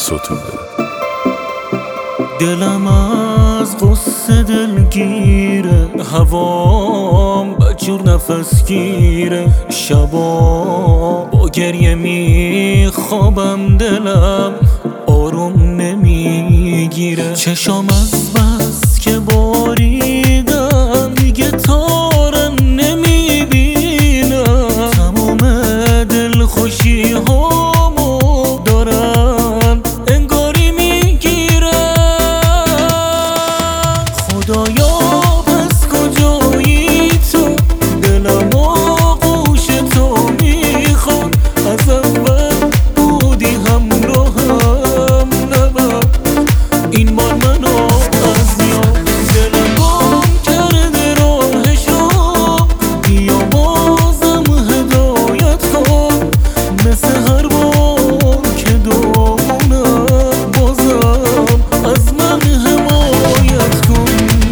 ستوده. دلم از غصه دلگیره، هوام بدجور نفس گیره، شبا با گریه میخوابم، دلم آروم نمیگیره. چشام از بس که باریدم دیگه تارم نمیبینم، تمام دل خوشی هامو دارم انگاری میگیرم. خدایا پس کجایی تو، دلم آغوش تو میخواد، از اول بودی همراهم نبر، این بار منو از یاد دلم گم کرده راهش رو، بیا بازم هدایت کن، مثل هر بار که دامونم بازم از من حمایت کن.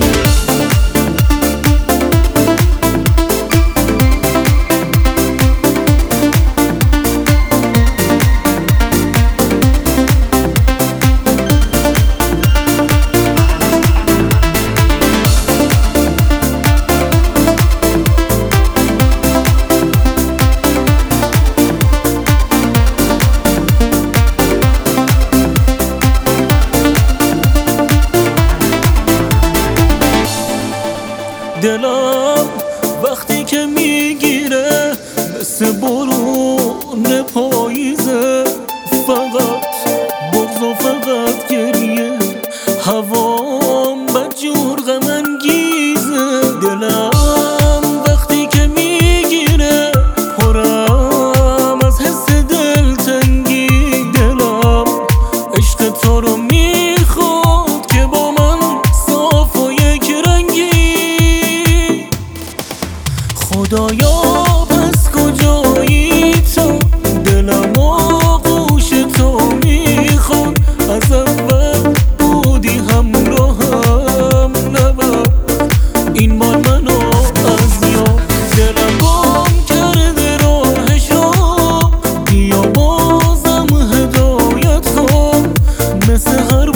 دلم وقتی که میگیره مثل بارون پاییزه، فقط بغض و فقط گریه، هوام بدجور غم انگیزه. دلم وقتی که میگیره پرم از حس دلتنگی، دلم عشق تو رو میخواد که با من صاف و یک رنگی. خدایا پس کجایی تو، دلم آغوش تو میخواد، از اول بودی همراهم نبر، این بار منو از یاد دلم گم کرده راهش رو، بیا بازم هدایت کن، مثل هر